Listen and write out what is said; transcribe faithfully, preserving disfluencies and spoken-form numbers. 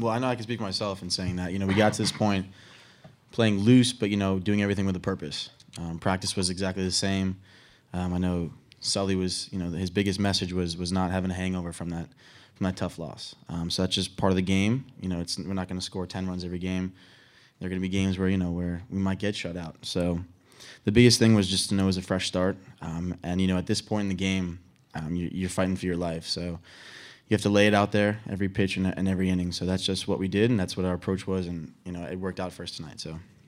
Well, I know I can speak for myself in saying that. You know, we got to this point playing loose, but, you know, doing everything with a purpose. Um, practice was exactly the same. Um, I know Sully was, you know, his biggest message was was not having a hangover from that from that tough loss. Um, so that's just part of the game. You know, it's we're not going to score ten runs every game. There are going to be games where, you know, where we might get shut out. So the biggest thing was just to know it was a fresh start. Um, and, you know, at this point in the game, um, you, you're fighting for your life. So you have to lay it out there every pitch and, and every inning. So that's just what we did, and that's what our approach was. And, you know, it worked out for us tonight. So.